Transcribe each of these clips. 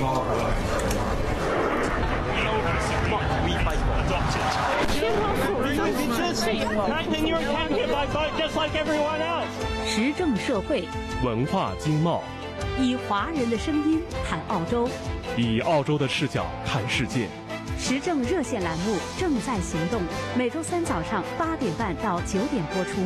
时政社会， 文化经贸， 以华人的声音谈澳洲， 以澳洲的视角看世界。 时政热线栏目正在行动，每周三早上8点半到9点播出。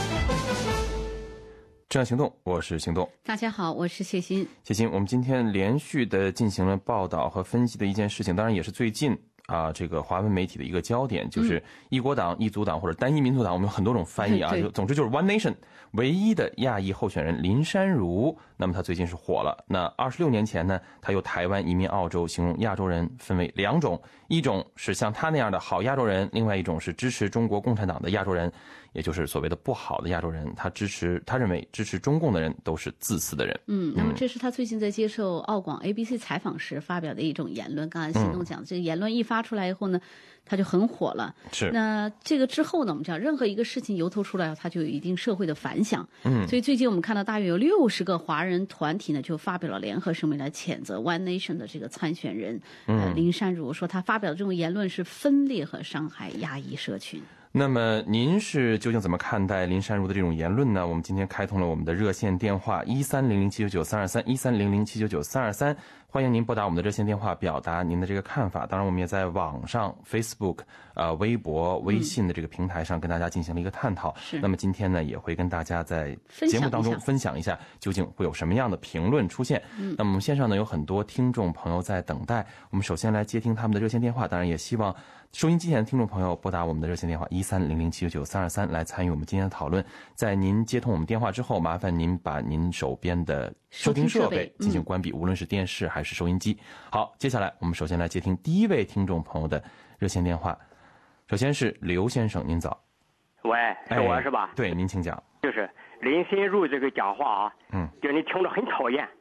正在行动，我是行动。 大家好，我是谢欣。 谢欣，我们今天连续的进行了报道和分析的一件事情，当然也是最近这个华文媒体的一个焦点，就是一国党、一族党或者单一民族党，我们有很多种翻译啊。总之就是 One Nation 唯一的亚裔候选人林珊如，那么他最近是火了。那26年前呢，他由台湾移民澳洲，形容亚洲人分为两种，一种是像他那样的好亚洲人，另外一种是支持中国共产党的亚洲人，也就是所谓的不好的亚洲人。他认为支持中共的人都是自私的人。 那么这是他最近在接受澳广 ABC 采访时发表的一种言论。刚才行动讲，这个言论一发出来以后呢，他就很火了。 是。 那这个之后呢，我们讲任何一个事情由头出来，它就有一定社会的反响。所以最近我们看到大约有60个华人团体呢，就发表了联合声明来谴责 One Nation 的这个参选人林珊如，说他发表的这种言论是分裂和伤害亚裔社群。 那么您是究竟怎么看待林珊如的这种言论呢？我们今天开通了我们的热线电话1300799323，1300799323，欢迎您拨打我们的热线电话表达您的这个看法。当然我们也在网上 Facebook 微博、微信的这个平台上跟大家进行了一个探讨。那么今天呢，也会跟大家在节目当中分享一下究竟会有什么样的评论出现。那么我们线上呢有很多听众朋友在等待，我们首先来接听他们的热线电话，当然也希望收音机前的听众朋友拨打我们的热线电话1300799323来参与我们今天的讨论。在您接通我们电话之后，麻烦您把您手边的收听设备进行关闭，无论是电视还是收音机。好，接下来我们首先来接听第一位听众朋友的热线电话。首先是刘先生，您早。 喂，是我是吧？ 对，您请讲。 就是林心如这个讲话啊，就你听着很讨厌。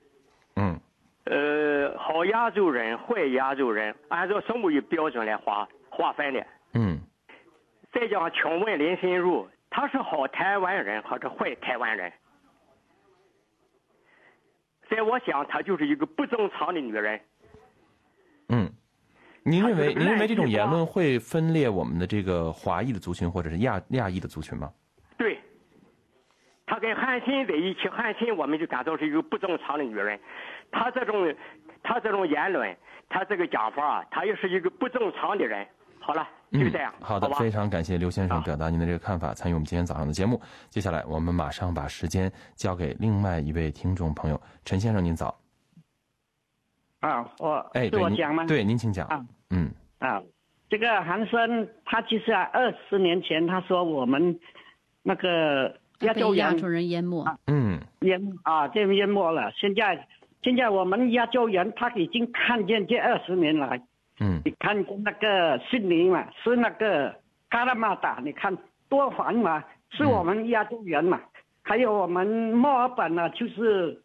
好亚洲人、坏亚洲人，按照什么标准来划分的？再讲，请问林心如，他是好台湾人还是坏台湾人？在我想，她就是一个不正常的女人。 您认为这种言论会分裂我们的这个华裔的族群或者是亚裔的族群吗？ 对，她跟汉卿在一起，汉卿我们就感到是一个不正常的女人。她这种言论，她这个讲法，她也是一个不正常的人。好了，就这样。 好的，非常感谢刘先生表达您的这个看法，参与我们今天早上的节目。接下来我们马上把时间交给另外一位听众朋友陈先生，您早。 是我讲吗？ 对，您请讲。 这个韩生他其实20年前他说我们那个亚洲人淹没， 这淹没了。现在我们亚洲人他已经看见这20年来，你看见那个悉尼嘛，是那个加拉马达，你看多繁嘛，是我们亚洲人嘛。还有我们墨尔本呢，就是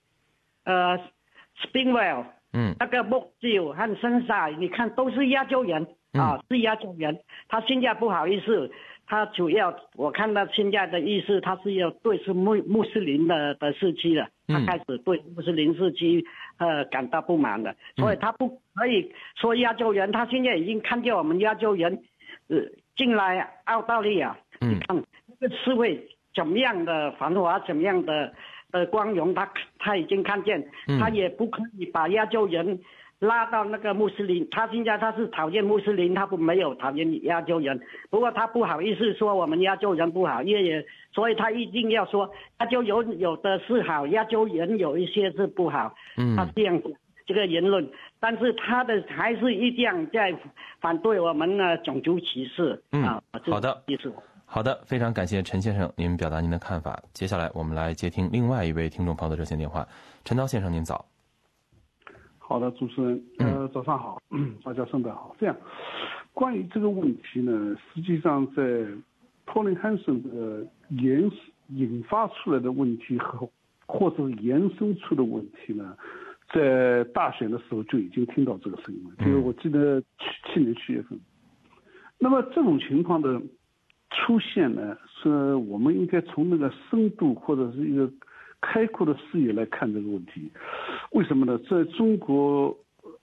Springvale。那个木九和深沙，你看都是亚洲人是亚洲人。他现在不好意思，他主要我看到现在的意思，他是要对是穆斯林的时期了，他开始对穆斯林时期感到不满了，所以他不可以说亚洲人。他现在已经看见我们亚洲人进来澳大利亚，你看这个社会怎么样的繁华，怎么样的光荣，他已经看见，他也不可以把亚洲人拉到那个穆斯林。他现在他是讨厌穆斯林，他没有讨厌亚洲人。不过他不好意思说我们亚洲人不好，所以他一定要说亚洲人有的是好，亚洲人有一些是不好。他这样这个言论，但是他的还是一样在反对我们的种族歧视。 好的。好的，非常感谢陈先生您表达您的看法。接下来我们来接听另外一位听众朋友的热线电话。陈涛先生您早。 好的，主持人，早上好，大家圣诞好。这样，关于这个问题呢，实际上在Pauline Hanson的引发出来的问题或者延伸出的问题呢，在大选的时候就已经听到这个声音了，就是我记得去年7月份。那么这种情况的出现呢，是我们应该从那个深度或者是一个开阔的视野来看这个问题。为什么呢？在中国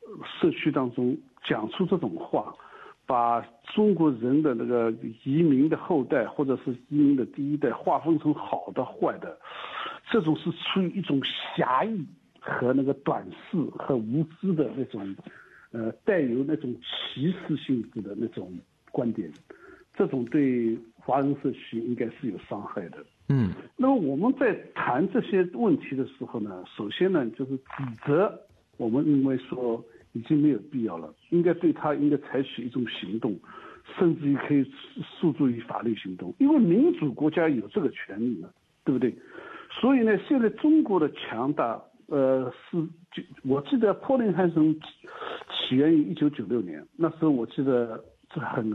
社区当中讲出这种话，把中国人的那个移民的后代或者是移民的第一代划分成好的坏的，这种是出于一种狭义和那个短视和无知的那种，带有那种歧视性质的那种观点，这种对华人社区应该是有伤害的。那么我们在谈这些问题的时候呢，首先呢就是指责，我们认为说已经没有必要了，应该对他应该采取一种行动，甚至于可以诉诸于法律行动，因为民主国家有这个权利呢，对不对？所以呢，现在中国的强大，我记得柏林汉森起源于1996年，那时候我记得这很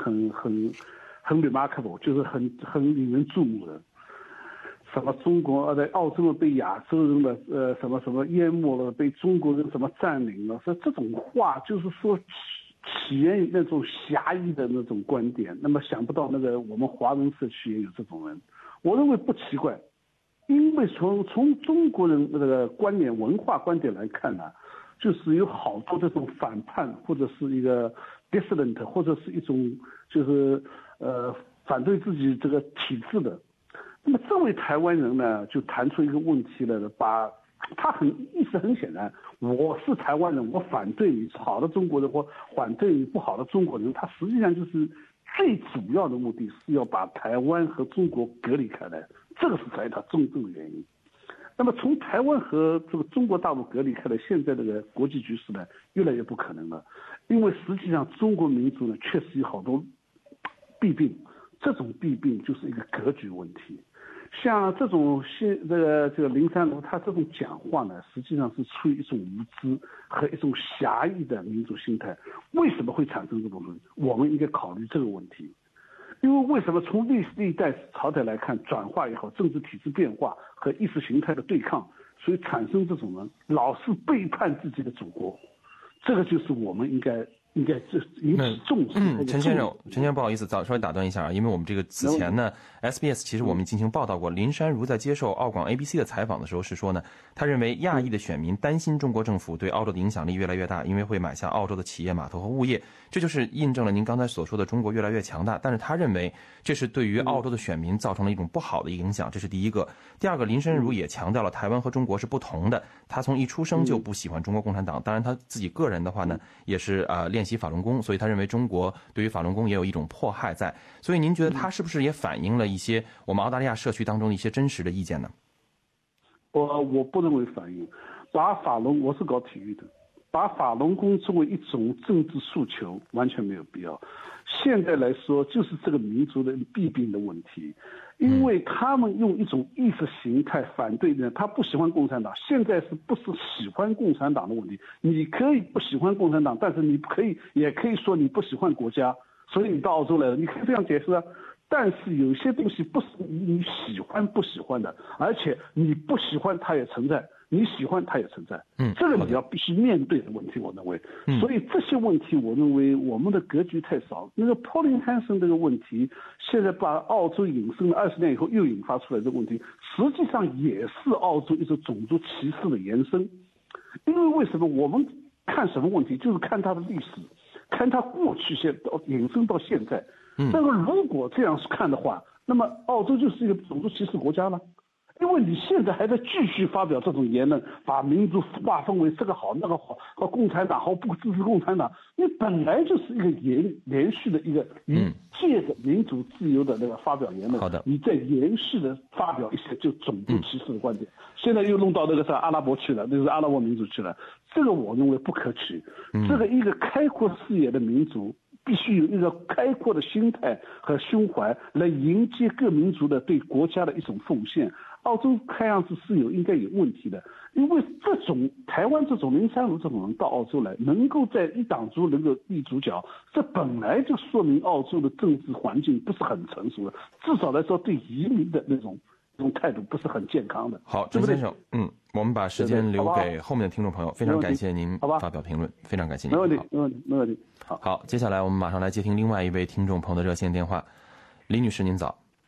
remarkable， 就是很引人注目的。什么中国在澳洲被亚洲人的什么淹没了，被中国人什么占领了，所以这种话就是说起源于那种狭义的那种观点。那么想不到那个我们华人社区也有这种人，我认为不奇怪，因为从中国人那个观点文化观点来看呢，就是有好多这种反叛或者是一个 dissident 或者是一种就是反对自己这个体制的。那么这位台湾人呢，就谈出一个问题来了，把他意思很显然，我是台湾人，我反对你好的中国人或反对你不好的中国人，他实际上就是最主要的目的是要把台湾和中国隔离开来，这个是才他真正的原因。那么从台湾和这个中国大陆隔离开来，现在这个国际局势呢越来越不可能了，因为实际上中国民族呢确实有好多弊病，这种弊病就是一个格局问题。像这种这个林三如他这种讲话呢，实际上是出于一种无知和一种狭义的民族心态。为什么会产生这种问题？我们应该考虑这个问题。因为为什么从历代朝代来看，转化也好，政治体制变化和意识形态的对抗，所以产生这种人老是背叛自己的祖国，这个就是我们应该引起重视。 陈先生，不好意思，稍微打断一下啊，因为我们这个此前呢 ，SBS 其实我们进行报道过，林珊如在接受澳广 ABC 的采访的时候是说呢，他认为亚裔的选民担心中国政府对澳洲的影响力越来越大，因为会买下澳洲的企业、码头和物业，这就是印证了您刚才所说的中国越来越强大。但是他认为这是对于澳洲的选民造成了一种不好的影响，这是第一个。第二个，林珊如也强调了台湾和中国是不同的，他从一出生就不喜欢中国共产党，当然他自己个人的话呢，也是练习法轮功，所以他认为中国对于法轮功也有一种迫害在。所以您觉得他是不是也反映了一些我们澳大利亚社区当中的一些真实的意见呢？ 我不认为反映，我是搞体育的，把法轮功作为一种政治诉求完全没有必要。现在来说就是这个民族的弊病的问题，因为他们用一种意识形态反对呢，他不喜欢共产党，现在是不是喜欢共产党的问题？你可以不喜欢共产党，但是你也可以说你不喜欢国家，所以你到澳洲来了，你可以这样解释啊。但是有些东西不是你喜欢不喜欢的，而且你不喜欢它也存在，你喜欢它也存在，这个你要必须面对的问题，我认为。所以这些问题，我认为我们的格局太少。那个 Pauline Hanson 这个问题，现在把澳洲引申了20年以后又引发出来这个问题，实际上也是澳洲一种种族歧视的延伸。因为为什么我们看什么问题，就是看它的历史，看它过去引申到现在。但是如果这样看的话，那么澳洲就是一个种族歧视国家了，因为你现在还在继续发表这种言论，把民族划分为这个好那个好，和共产党好不支持共产党，你本来就是一个连续的一个借着民主自由的那个发表言论，你在延续的发表一些就种族歧视的观点，现在又弄到那个阿拉伯去了，那是阿拉伯民族去了，这个我认为不可取。这个一个开阔视野的民族，必须有一个开阔的心态和胸怀来迎接各民族的对国家的一种奉献。澳洲看样子是应该有问题的，因为这种台湾这种林珊如这种人到澳洲来，能够在一党族能够立主角，这本来就说明澳洲的政治环境不是很成熟的，至少来说对移民的那种态度不是很健康的。 好，陈先生，我们把时间留给后面的听众朋友，非常感谢您发表评论，非常感谢您。 没问题。 好，接下来我们马上来接听另外一位听众朋友的热线电话。李女士您早。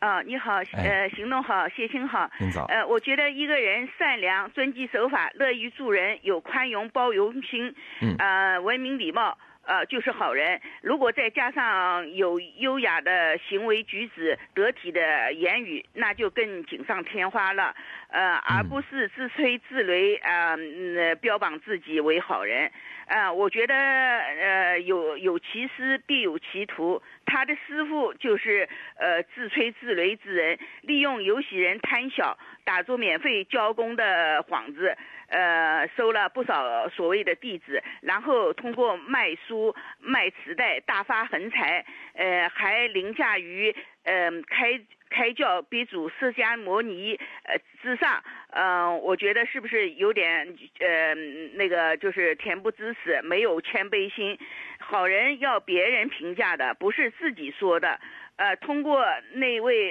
你好，行动好，谢清好。 您早。 我觉得一个人善良、遵纪守法、乐于助人、有宽容包容心，文明礼貌，就是好人。如果再加上有优雅的行为举止、得体的言语，那就更锦上添花了。而不是自吹自擂，标榜自己为好人。我觉得有其师必有其徒，他的师傅就是自吹自擂之人，利用游戏人贪小，打着免费教功的幌子，收了不少所谓的弟子，然后通过卖书卖磁带大发横财，还凌驾于开教鼻祖释迦牟尼之上。我觉得是不是有点就是恬不知耻，没有谦卑心。好人要别人评价的，不是自己说的。通过那位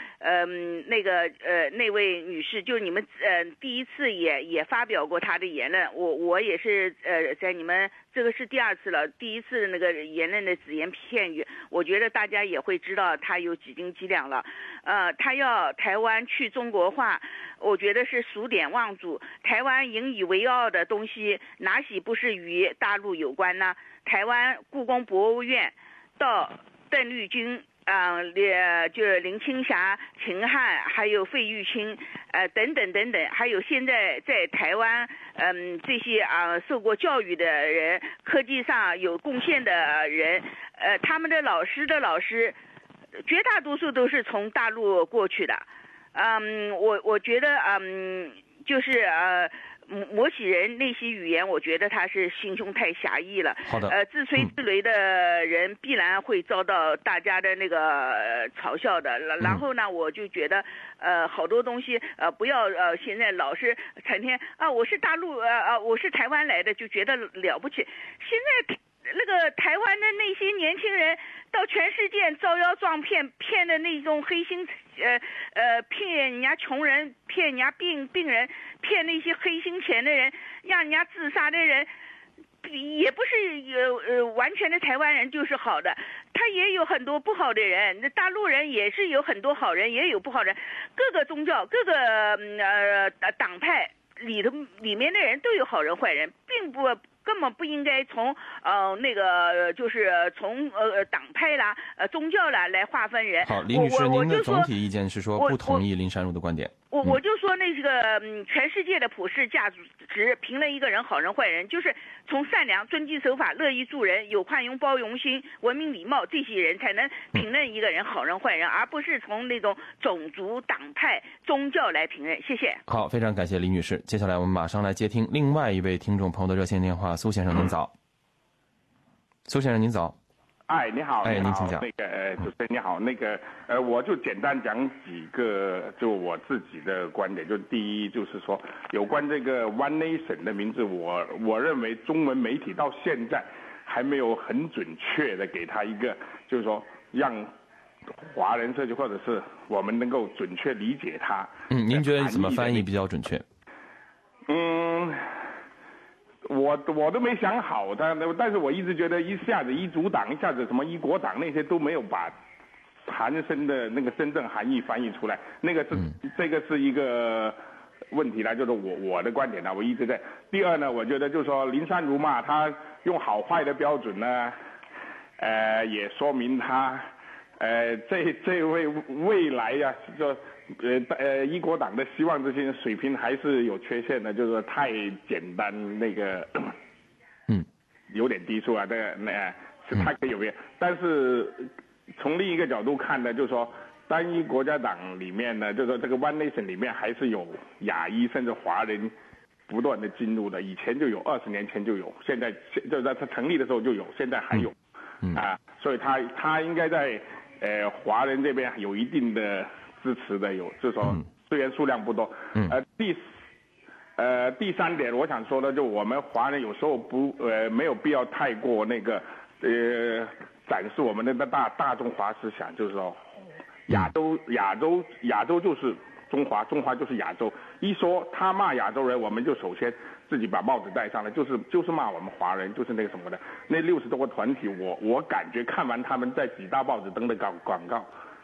那位女士，就你们第一次也发表过她的言论，我也是在你们这个是第二次了，第一次那个言论的只言片语，我觉得大家也会知道她有几斤几两了。她要台湾去中国化，我觉得是数典忘祖。台湾引以为傲的东西，哪些不是与大陆有关呢？台湾故宫博物院到邓丽君。就是林青霞、秦汉，还有费玉清，等等等等，还有现在在台湾，这些受过教育的人，科技上有贡献的人，他们的老师，绝大多数都是从大陆过去的。我觉得就是摩西人那些语言，我觉得他是心胸太狭义了。 好的。 自吹自擂的人必然会遭到大家的那个嘲笑的。然后呢，我就觉得好多东西不要现在老是成天我是大陆我是台湾来的就觉得了不起。现在那个台湾的那些年轻人到全世界招摇撞骗的那种黑心骗人家穷人，骗人家病人，骗那些黑心钱的人，让人家自杀的人，也不是完全的台湾人就是好的，他也有很多不好的人。那大陆人也是有很多好人，也有不好人，各个宗教各个党派里面的人都有好人坏人，根本不应该从就是从党派啦宗教啦来划分人。 好，李女士，您的总体意见是说不同意林珊如的观点。 我就说那个全世界的普世价值评论一个人好人坏人，就是从善良、遵纪守法、乐于助人、有宽容包容心、文明礼貌这些人才能评论一个人好人坏人，而不是从那种种族、党派、宗教来评论。谢谢。 好，非常感谢李女士。接下来我们马上来接听另外一位听众朋友的热线电话，苏先生您早。苏先生您早。 你好。 您请讲。 那个主持人你好，那个我就简单讲几个就我自己的观点。就第一就是说，有关这个 One Nation 的名字，我认为中文媒体到现在还没有很准确的给他一个，就是说让华人社区或者是我们能够准确理解它。 您觉得怎么翻译比较准确？ 我都没想好但是我一直觉得一下子一族党，一下子什么一国党，那些都没有把韩生的那个真正含义翻译出来。这个是一个问题啦，就是我的观点呢，我一直在。第二呢，我觉得就是说林珊如嘛，他用好坏的标准呢，也说明他这位未来呀，就一国党的希望这些水平还是有缺陷的，就是说太简单，那个有点低俗啊，是他可以有变。但是从另一个角度看呢，就是说单一国家党里面呢，就是说这个 One Nation 里面还是有亚裔甚至华人不断的进入的，以前就有，20年前就有，现在就在他成立的时候就有，现在还有，所以他应该在华人这边有一定的支持的，就是说虽然数量不多。第三点我想说的，就我们华人有时候没有必要太过那个展示我们的大中华思想，就是说亚洲就是中华，中华就是亚洲。一说他骂亚洲人，我们就首先自己把帽子戴上来，就是骂我们华人，就是那个什么的。那60多个团体，我感觉看完他们在几大报纸登的广告，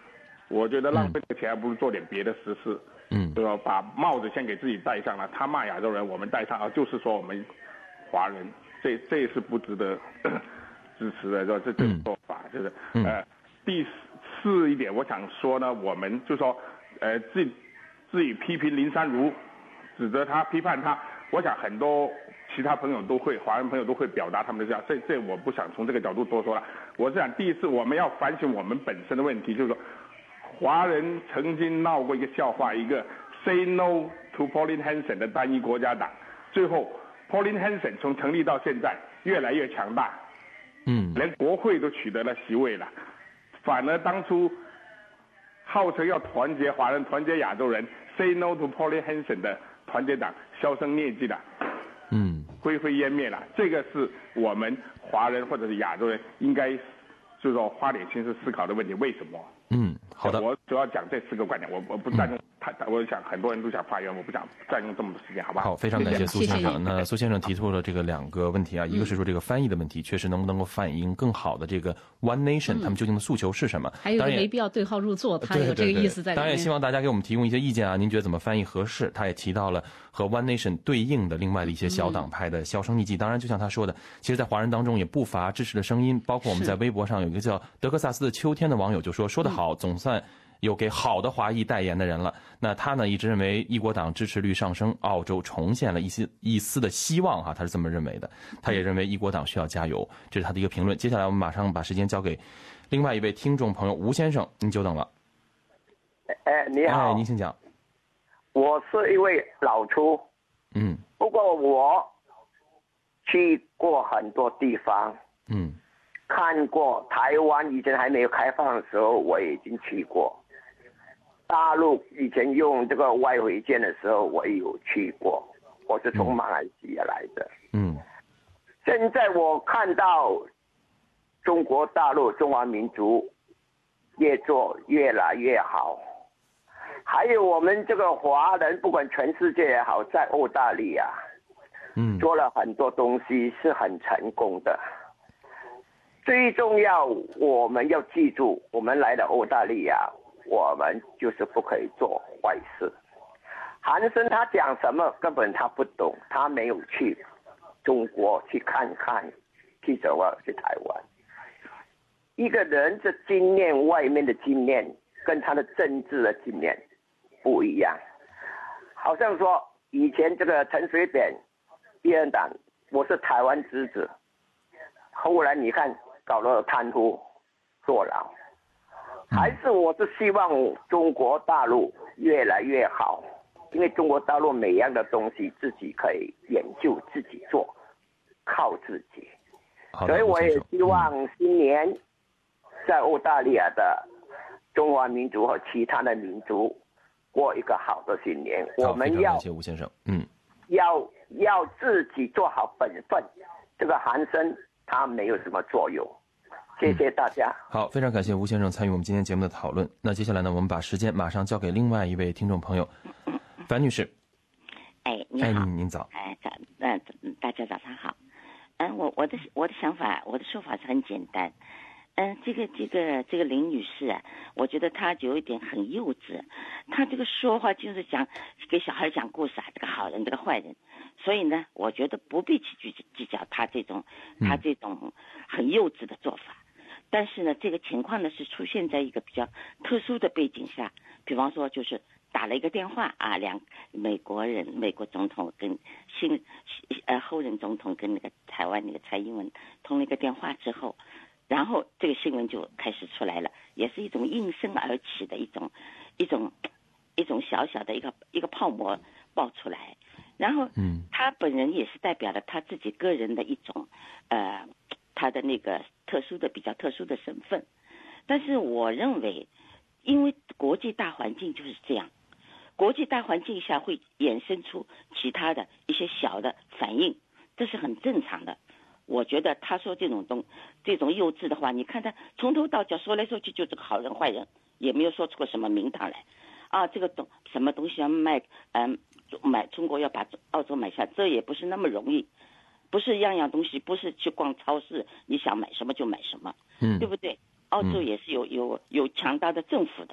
我觉得浪费这个钱，还不如做点别的实事。对吧？把帽子先给自己戴上了，他骂亚洲人，我们戴上啊，就是说我们华人，这是不值得支持的，这种做法就是。第四一点，我想说呢，我们就说自己批评林珊如，指责他，批判他，我想很多其他朋友都会，华人朋友都会表达他们的这样，这我不想从这个角度多说了。我是想第一次我们要反省我们本身的问题，就是说。华人曾经闹过一个笑话，一个 Say No to Pauline Hanson 的单一国家党，最后 Pauline Hanson 从成立到现在越来越强大，连国会都取得了席位了，反而当初号称要团结华人、团结亚洲人 Say No to Pauline Hanson 的团结党销声匿迹了，灰飞烟灭了。这个是我们华人或者是亚洲人应该就是说花点心思思考的问题，为什么？ 好的， 我主要讲这4个观点，我不占用我想很多人都想发言，我不想占用这么多时间，好吧？ 好，非常感谢苏先生。那苏先生提出了这个2个问题啊，一个是说这个翻译的问题，确实能不能够反映更好的这个 One Nation 他们究竟的诉求是什么？ 还有没必要对号入座，他有这个意思在里面。 当然也希望大家给我们提供一些意见啊，您觉得怎么翻译合适？他也提到了和 One Nation 对应的另外的一些小党派的销声匿迹。当然，就像他说的，其实，在华人当中也不乏支持的声音，包括我们在微博上有一个叫德克萨斯的秋天的网友就说得好，总算有给好的华裔代言的人了。那他呢一直认为一国党支持率上升，澳洲重现了一丝的希望哈，他是这么认为的。他也认为一国党需要加油，这是他的一个评论。接下来我们马上把时间交给另外一位听众朋友吴先生，您久等了。 你好。 您请讲。 我是一位老粗。不过我去过很多地方。看过台湾以前还没有开放的时候，我已经去过。大陆以前用这个外汇券的时候，我也有去过。我是从马来西亚来的。现在我看到中国大陆中华民族越做越来越好，还有我们这个华人，不管全世界也好，在澳大利亚，做了很多东西是很成功的。最重要，我们要记住，我们来到澳大利亚，我们就是不可以做坏事。韩森他讲什么根本他不懂，他没有去中国去看看，去什么去台湾。一个人的经验，外面的经验跟他的政治的经验不一样。好像说以前这个陈水扁一人党，我是台湾之子，后来你看搞了贪污坐牢，还是我是希望中国大陆越来越好，因为中国大陆每样的东西自己可以研究自己做，靠自己。所以我也希望新年在澳大利亚的中华民族和其他的民族过一个好的新年。我们要感谢吴先生， 要自己做好本分。这个韩生他没有什么作用。谢谢大家。 好，非常感谢吴先生参与我们今天节目的讨论。那接下来呢，我们把时间马上交给另外一位听众朋友，樊女士。 你好。 您早。 大家早上好。我的想法，我的说法是很简单。这个林女士啊，我觉得她有一点很幼稚，她这个说话就是讲给小孩讲故事啊，这个好人这个坏人，所以呢，我觉得不必去计较她这种很幼稚的做法。但是呢，这个情况呢是出现在一个比较特殊的背景下，比方说就是打了一个电话啊，美国总统跟后任总统跟那个台湾那个蔡英文通了一个电话之后。然后这个新闻就开始出来了，也是一种应声而起的一种小小的一个泡沫爆出来。然后他本人也是代表了他自己个人的一种他的那个比较特殊的身份。但是我认为，因为国际大环境就是这样，国际大环境下会衍生出其他的一些小的反应，这是很正常的。我觉得他说这种幼稚的话，你看他从头到脚说来说去就这个好人坏人，也没有说出个什么名堂来啊。这个什么东西要买中国要把澳洲买下，这也不是那么容易，不是样样东西，不是去逛超市你想买什么就买什么，对不对？澳洲也是有强大的政府的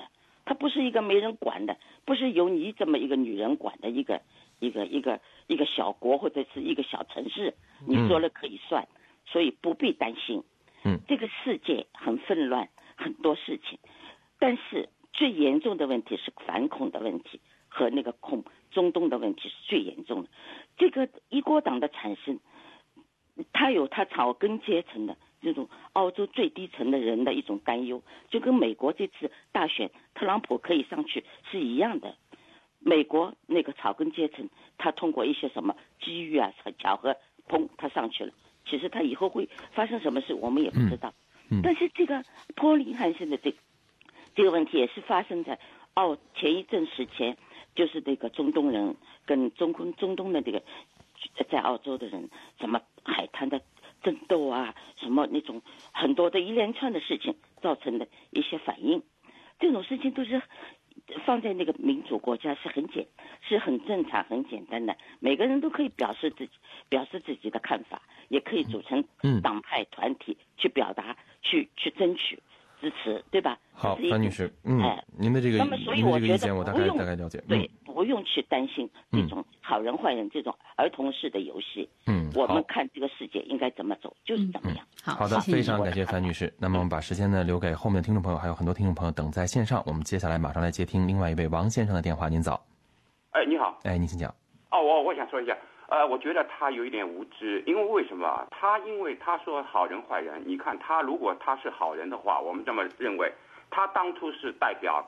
它不是一个没人管的，不是由你这么一个女人管的一个小国或者是一个小城市，你说了可以算，所以不必担心。这个世界很纷乱，很多事情，但是最严重的问题是反恐的问题和那个中东的问题是最严重的。这个一国党的产生，它有它草根阶层的这种澳洲最低层的人的一种担忧，就跟美国这次大选特朗普可以上去是一样的。美国那个草根阶层，他通过一些什么机遇啊和巧合，砰，他上去了。其实他以后会发生什么事，我们也不知道。但是这个波林汉森的这个问题也是发生在前一阵时前，就是这个中东人跟中东的这个在澳洲的人，什么海滩的争斗啊，什么那种很多的一连串的事情造成的一些反应，这种事情都是放在那个民主国家是很正常很简单的，每个人都可以表示自己的看法，也可以组成党派团体去表达去争取支持，对吧？ 好，樊女士，您的这个意见我大概了解。 对，不用去担心这种好人坏人这种儿童式的游戏。我们看这个世界应该怎么走就是怎么样。 好的，非常感谢樊女士。那么我们把时间呢留给后面的听众朋友，还有很多听众朋友等在线上。我们接下来马上来接听另外一位王先生的电话。您早。 你好。 您请讲。 我想说一下，我觉得他有一点无知，因为什么？因为他说好人坏人，你看他如果他是好人的话，我们这么认为，他当初是代表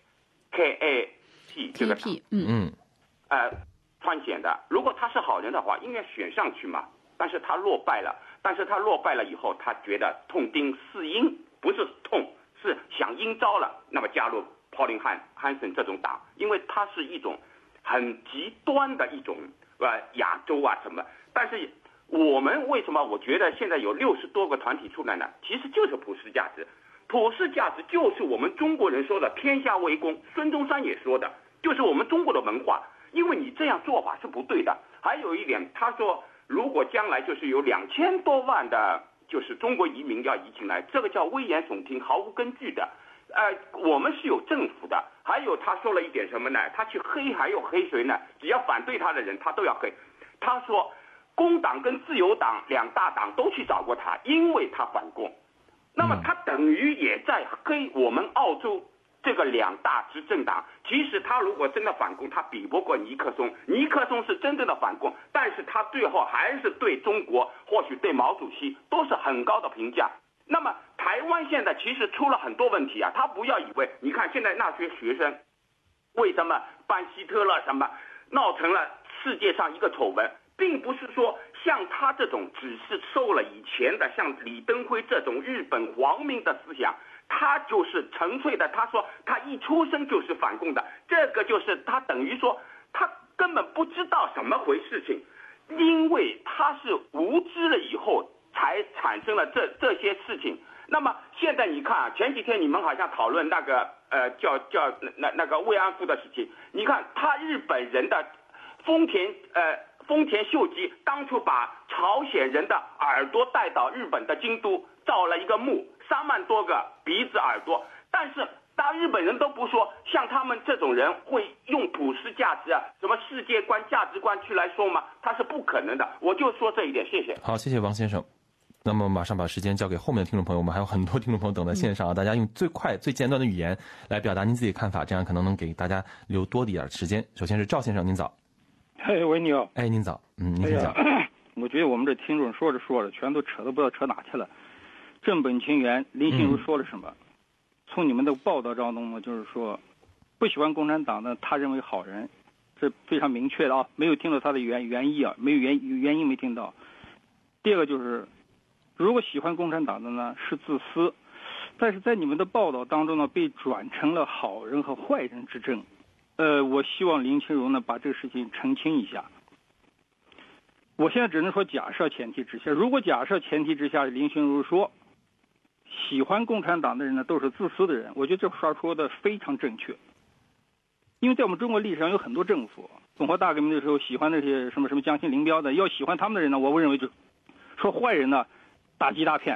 KAT 这个党，参选的。如果他是好人的话，应该选上去嘛。但是他落败了，以后，他觉得痛定思痛，不是痛，是想阴招了，那么加入 Pauline Hanson 这种党，因为他是一种很极端的一种亚洲啊什么。但是我们为什么我觉得现在有60多个团体出来呢？其实就是普世价值。普世价值就是我们中国人说的天下为公，孙中山也说的，就是我们中国的文化。因为你这样做法是不对的。还有一点，他说如果将来就是有2000多万的就是中国移民要移进来，这个叫危言耸听，毫无根据的。我们是有政府的。还有他说了一点什么呢？他去黑，还有黑谁呢？只要反对他的人他都要黑。他说工党跟自由党2大党都去找过他，因为他反共。那么他等于也在黑我们澳洲这个2大执政党。其实他如果真的反共，他比不过尼克松。尼克松是真正的反共，但是他最后还是对中国，或许对毛主席都是很高的评价。那么台湾现在其实出了很多问题啊，他不要以为，你看现在那些学生为什么办希特勒什么闹成了世界上一个丑闻，并不是说像他这种只是受了以前的像李登辉这种日本皇民的思想，他就是纯粹的，他说他一出生就是反共的，这个就是他等于说他根本不知道什么回事情，因为他是无知了以后才产生了这些事情。那么现在你看啊，前几天你们好像讨论那个叫那个慰安妇的事情，你看他日本人的丰田秀吉当初把朝鲜人的耳朵带到日本的京都，造了一个墓，3万多个鼻子耳朵，但是大日本人都不说，像他们这种人会用普世价值啊，什么世界观、价值观去来说吗？他是不可能的。我就说这一点，谢谢。 好，谢谢王先生。那么马上把时间交给后面的听众朋友，我们还有很多听众朋友等在线上啊，大家用最快最简短的语言来表达您自己的看法，这样可能能给大家留多一点时间。首先是赵先生，您早。 喂，你好。 您早。您请讲。 我觉得我们这听众说着全都扯都不知道扯哪去了。正本清源，林心如说了什么？从你们的报道当中呢，就是说不喜欢共产党的他认为好人，这非常明确的啊，没有听到他的原意啊，没有原因没听到。第二个就是如果喜欢共产党的呢是自私，但是在你们的报道当中呢被转成了好人和坏人之争。我希望林清如呢把这个事情澄清一下。我现在只能说假设前提之下，如果假设前提之下林清如说喜欢共产党的人呢都是自私的人，我觉得这话说的非常正确。因为在我们中国历史上有很多政府，文化大革命的时候喜欢那些什么江青林彪的，要喜欢他们的人呢，我认为就说坏人呢大吉大骗，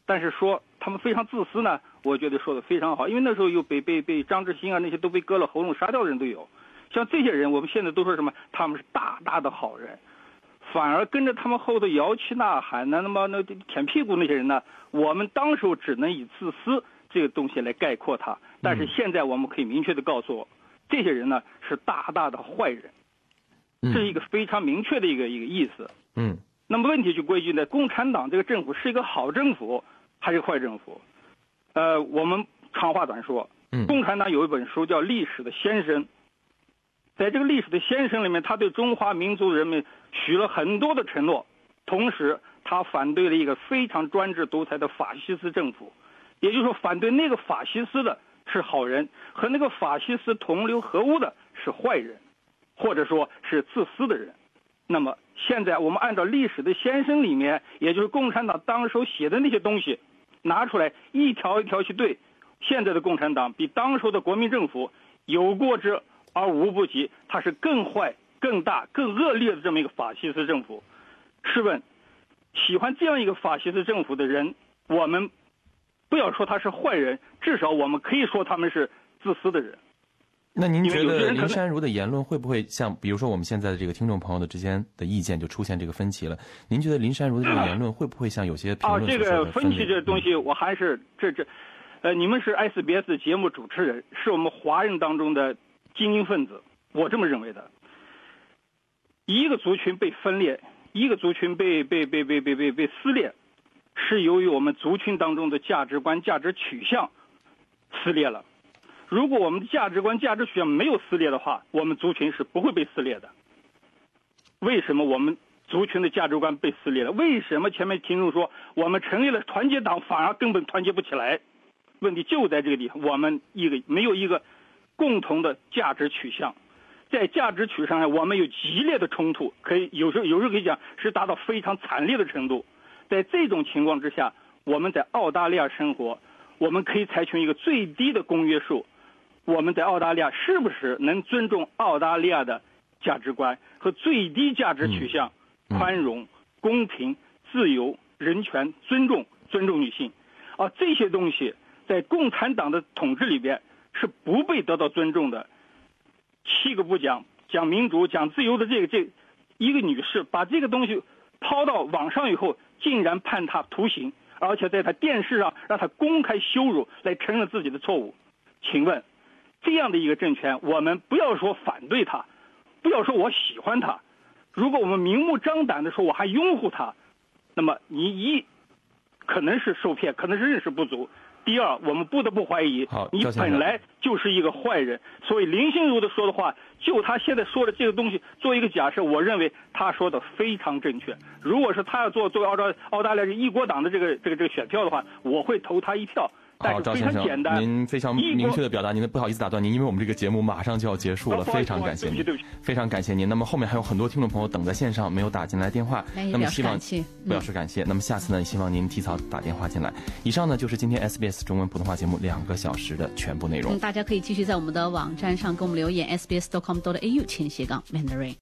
但是说他们非常自私呢，我觉得说的非常好，因为那时候有被张志新啊那些都被割了喉咙杀掉的人都有，像这些人我们现在都说什么他们是大大的好人，反而跟着他们后头摇旗呐喊呢，那么那舔屁股那些人呢，我们当时只能以自私这个东西来概括他，但是现在我们可以明确的告诉我，这些人呢是大大的坏人，这是一个非常明确的一个意思。那么问题就归结在共产党这个政府是一个好政府还是坏政府？我们长话短说，共产党有一本书叫《历史的先声》，在这个历史的先声里面，他对中华民族人民许了很多的承诺，同时他反对了一个非常专制独裁的法西斯政府，也就是说反对那个法西斯的是好人，和那个法西斯同流合污的是坏人，或者说是自私的人。那么现在我们按照历史的先声里面，也就是共产党当时写的那些东西拿出来一条一条去对，现在的共产党比当时的国民政府有过之而无不及，它是更坏更大更恶劣的这么一个法西斯政府。试问喜欢这样一个法西斯政府的人，我们不要说他是坏人，至少我们可以说他们是自私的人。 那您觉得林珊如的言论会不会像比如说我们现在的这个听众朋友的之间的意见就出现这个分歧了？您觉得林珊如的这个言论会不会像有些评论所说的这个分歧这东西我还是你们是 SBS 节目主持人，是我们华人当中的精英分子，我这么认为的。一个族群被分裂，一个族群被撕裂，是由于我们族群当中的价值观价值取向撕裂了。如果我们的价值观价值取向没有撕裂的话，我们族群是不会被撕裂的。为什么我们族群的价值观被撕裂了？为什么前面听众说我们成立了团结党反而根本团结不起来？问题就在这个地方，我们没有一个共同的价值取向，在价值取向上我们有激烈的冲突，可以有时候可以讲是达到非常惨烈的程度。在这种情况之下，我们在澳大利亚生活，我们可以采取一个最低的公约数。我们在澳大利亚是不是能尊重澳大利亚的价值观和最低价值取向？宽容、公平、自由、人权、尊重女性，这些东西在共产党的统治里边是不被得到尊重的。七个不讲民主、讲自由的这一个女士，把这个东西抛到网上以后，竟然判她徒刑，而且在她电视上让她公开羞辱，来承认自己的错误。请问这样的一个政权，我们不要说反对他，不要说我喜欢他，如果我们明目张胆的说我还拥护他，那么你可能是受骗，可能是认识不足。第二，我们不得不怀疑你本来就是一个坏人。所以林心如的说的话，就他现在说的这个东西做一个假设，我认为他说的非常正确。如果是他要作为澳大利亚一国党的这个选票的话，我会投他一票。 好，赵先生，您非常明确的表达您的，不好意思打断您，因为我们这个节目马上就要结束了，非常感谢您，非常感谢您。那么后面还有很多听众朋友等在线上没有打进来电话，那么希望表示感谢。那么下次呢，希望您提早打电话进来。以上呢就是今天 SBS 中文普通话节目2个小时的全部内容。 大家可以继续在我们的网站上给我们留言 sbs.com.au/Mandarin。